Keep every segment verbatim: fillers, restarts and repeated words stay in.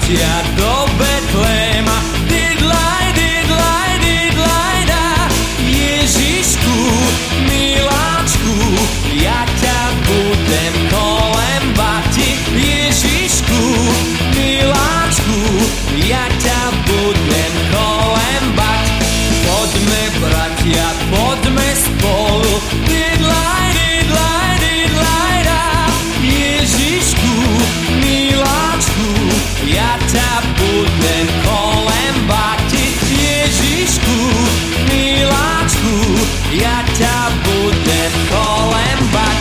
bratia do Betléma. Didlaj, didlaj, didlaj, dá. Ježišku, miláčku, ja ťa budem kolembati. Ježišku, miláčku, ja ťa budem kolembať. Poďme, bratia, poďme spolu. Didlaj, didlaj, didlaj, dá. Ježišku, miláčku, ja ťa budem kolembati. Ježišku, miláčku, ja ťa budem kolembať.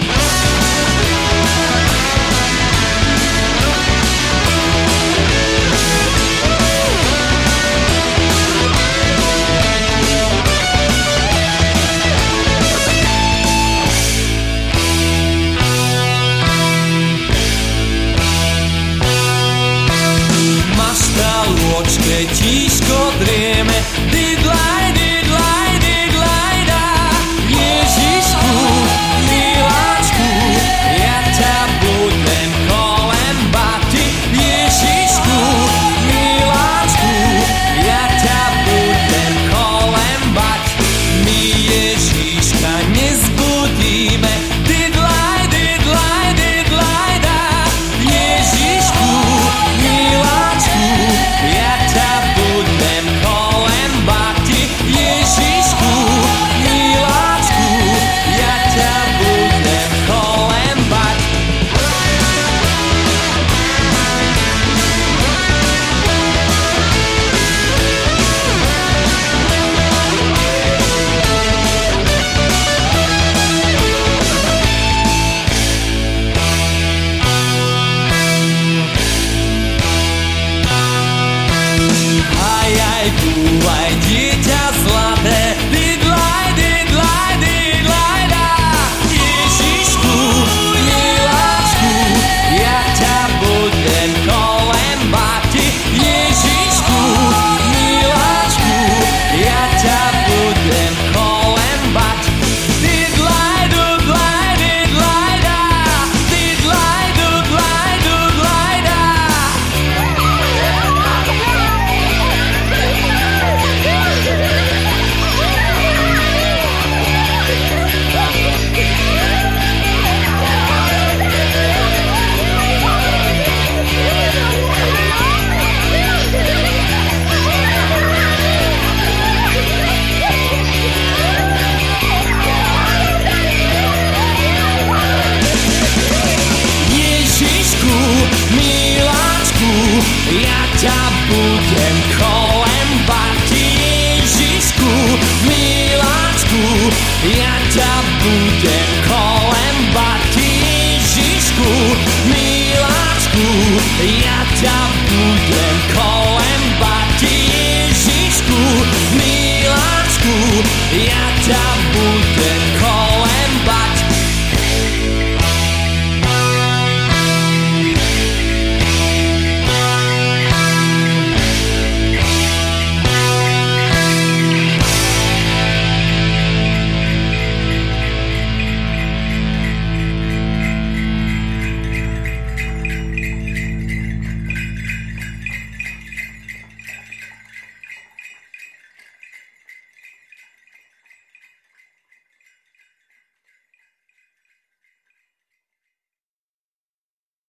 Lôčke tížko drieme. Didlaj, didlaj, didlaj, dá. Ježišku, miláčku, ja ťa budem kolembati. Ježišku, miláčku, ja ťa budem kolembať. My Ježiška nezbudíme. Didlaj, didlaj, didlaj, dá. Ježišku, miláčku, ja ťa budem kolembati. Ježišku, miláčku, ja ťa budem kolembať. Aj, aj, búvaj, dieťa zlaté. Didlaj, didlaj, didlaj, dá. Ježišku, miláčku, ja ťa budem kolembati. Ježišku, miláčku, ja ťa budem kolembať. Didlaj, dudlaj, didlaj, dá. Didlaj, dudlaj, dudlaj, dá. Ježišku, miláčku, ja ťa budem kolembati. Ježišku, miláčku, ja ťa budem kolembati. Ježišku, miláčku, ja ťa budem kolembati. Ježišku, miláčku, ja ťa budem